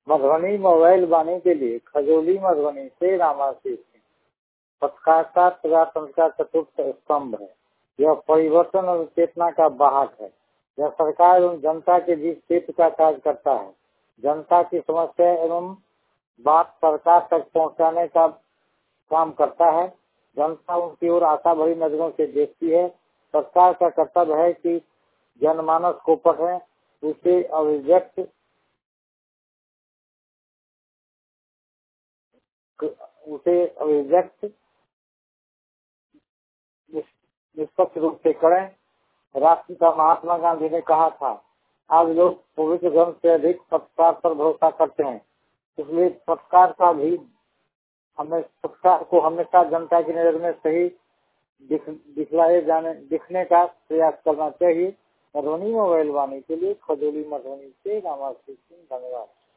Madhubani mobile वाणी के लिए खजोली मधुबनी से रामाशीष सिंह। पत्रकारिता प्रजातंत्र का चतुर्थ स्तंभ है। यह परिवर्तन और चेतना का वाहक है। यह सरकार एवं जनता के बीच सेतु का कार्य करता है। जनता की समस्या एवं बात सरकार तक पहुंचाने का काम करता है। जनता उनकी ओर आशा भरी नजरों से देखती है। सरकार का कर्तव्य है कि जनमानस को पढ़े, उसे अभिव्यक्त निष्पक्ष रूप से करें। राष्ट्रपिता महात्मा गांधी ने कहा था, आज लोग पवित्र ग्रंथ से अधिक पत्रकार पर भरोसा करते हैं। इसलिए पत्रकार को हमेशा जनता की नजर में सही दिखने का प्रयास करना चाहिए। मधुबनी मोबाइल वाणी के लिए खजोली मधुबनी से रामाशीष सिंह। धन्यवाद।